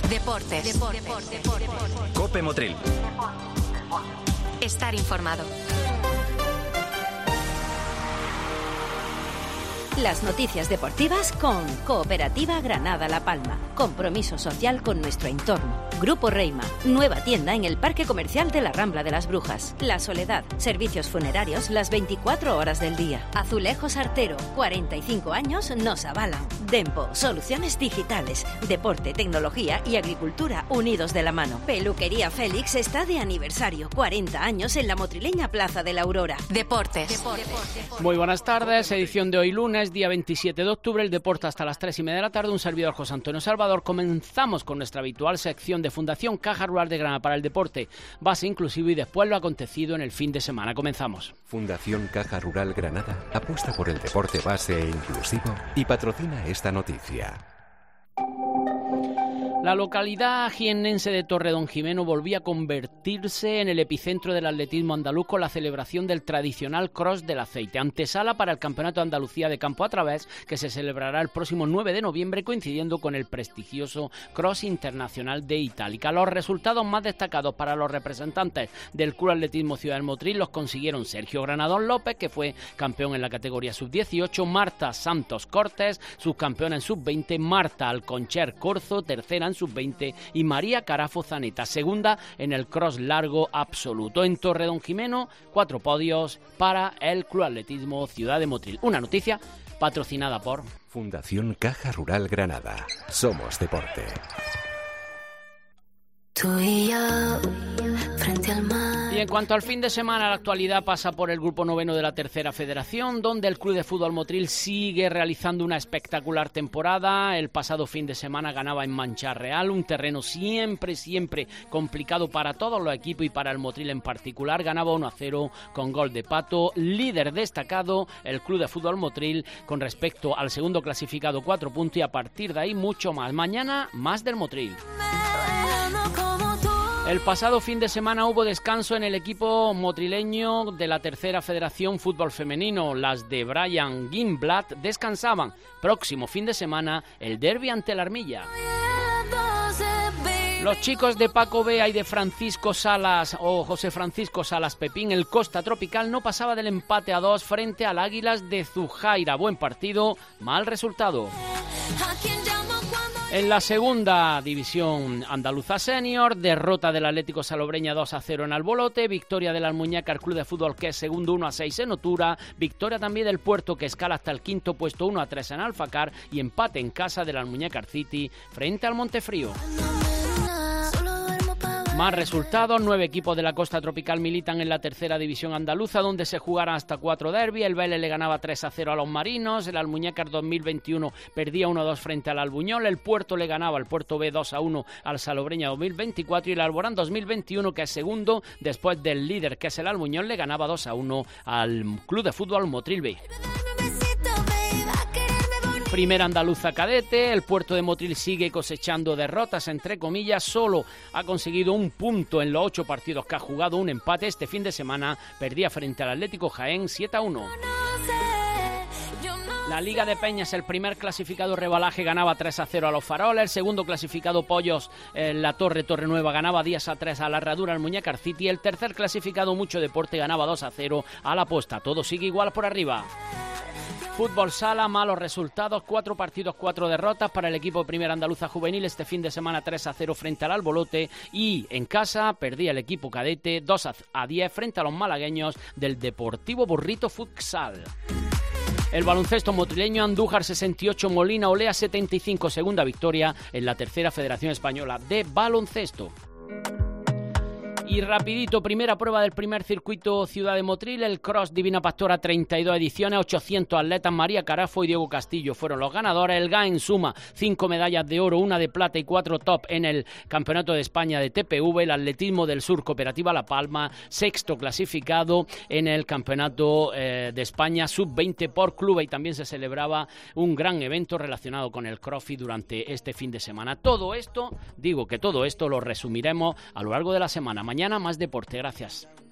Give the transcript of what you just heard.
Deportes. COPE Motril. Estar informado. Las noticias deportivas con Cooperativa Granada La Palma. Compromiso social con nuestro entorno. Grupo Reima. Nueva tienda en el Parque Comercial de la Rambla de las Brujas. La Soledad. Servicios funerarios las 24 horas del día. Azulejos Artero. 45 años nos avalan. Dempo. Soluciones digitales. Deporte, tecnología y agricultura unidos de la mano. Peluquería Félix está de aniversario. 40 años en la motrileña Plaza de la Aurora. Deportes. Muy buenas tardes. Edición de hoy lunes, día 27 de octubre. El deporte hasta las 3:30 de la tarde. Un servidor, José Antonio Salvador. Comenzamos con nuestra habitual sección de Fundación Caja Rural de Granada para el deporte, base inclusivo, y después lo acontecido en el fin de semana. Comenzamos. Fundación Caja Rural Granada apuesta por el deporte base e inclusivo y patrocina esta noticia. La localidad jiennense de Torredonjimeno volvía a convertirse en el epicentro del atletismo andaluz con la celebración del tradicional Cross del Aceite, antesala para el Campeonato de Andalucía de Campo a Través, que se celebrará el próximo 9 de noviembre, coincidiendo con el prestigioso Cross Internacional de Itálica. Los resultados más destacados para los representantes del Club Atletismo Ciudad del Motril los consiguieron Sergio Granadón López, que fue campeón en la categoría sub-18, Marta Santos Cortés, subcampeona en sub-20, Marta Alconcher Corzo, tercera en sub-20, y María Carafo Zaneta, segunda en el cross largo absoluto. En Torredonjimeno, 4 podios para el Club Atletismo Ciudad de Motril. Una noticia patrocinada por Fundación Caja Rural Granada. Somos deporte. Tú y yo, frente al mar. Y en cuanto al fin de semana, la actualidad pasa por el grupo noveno de la tercera federación, donde el Club de Fútbol Motril sigue realizando una espectacular temporada. El pasado fin de semana ganaba en Mancha Real, un terreno siempre complicado para todos los equipos y para el Motril en particular. Ganaba 1-0 con gol de Pato. Líder destacado el Club de Fútbol Motril con respecto al segundo clasificado, 4 puntos, y a partir de ahí mucho más. Mañana más del Motril. El pasado fin de semana hubo descanso en el equipo motrileño de la tercera federación fútbol femenino. Las de Brian Gimblatt descansaban. Próximo fin de semana el derbi ante la Armilla. Los chicos de Paco Bea y de Francisco Salas o José Francisco Salas Pepín, el Costa Tropical, no pasaba del empate a 2 frente al Águilas de Zujaira. Buen partido, mal resultado. En la segunda división andaluza senior, derrota del Atlético Salobreña 2-0 en Albolote, victoria del Almuñécar Club de Fútbol, que es segundo, 1-6 en Otura, victoria también del Puerto, que escala hasta el quinto puesto, 1-3 en Alfacar, y empate en casa del Almuñécar City frente al Montefrío. Más resultados, 9 equipos de la Costa Tropical militan en la tercera división andaluza, donde se jugarán hasta 4 derbis. El Vélez le ganaba 3-0 a los Marinos, el Almuñécar 2021 perdía 1-2 frente al Albuñol, el Puerto le ganaba al Puerto B 2-1 al Salobreña 2024, y el Alborán 2021, que es segundo después del líder, que es el Albuñol, le ganaba 2-1 al Club de Fútbol Motril B. Primera andaluza cadete, el Puerto de Motril sigue cosechando derrotas, entre comillas, solo ha conseguido un punto en los 8 partidos que ha jugado, un empate. Este fin de semana perdía frente al Atlético Jaén 7-1. La Liga de Peñas, el primer clasificado Rebalaje ganaba 3-0 a los Faroles, el segundo clasificado Pollos, la Torrenueva, ganaba 10-3 a la Herradura Almuñécar City, el tercer clasificado Mucho Deporte ganaba 2-0 a la Posta. Todo sigue igual por arriba. Fútbol sala, malos resultados, 4 partidos, 4 derrotas para el equipo de Primera Andaluza Juvenil. Este fin de semana 3-0 frente al Albolote, y en casa perdía el equipo cadete 2-10 frente a los malagueños del Deportivo Burrito Futsal. El baloncesto motrileño, Andújar 68, Molina Olea 75, segunda victoria en la tercera Federación Española de Baloncesto. Y rapidito, primera prueba del primer circuito Ciudad de Motril, el Cross Divina Pastora, 32 ediciones, 800 atletas, María Carafo y Diego Castillo fueron los ganadores. El GAEN suma 5 medallas de oro, 1 de plata y 4 top en el Campeonato de España de TPV. El Atletismo del Sur Cooperativa La Palma, sexto clasificado en el Campeonato de España Sub-20 por club, y también se celebraba un gran evento relacionado con el CrossFit durante este fin de semana. Todo esto lo resumiremos a lo largo de la semana. Mañana más deporte. Gracias.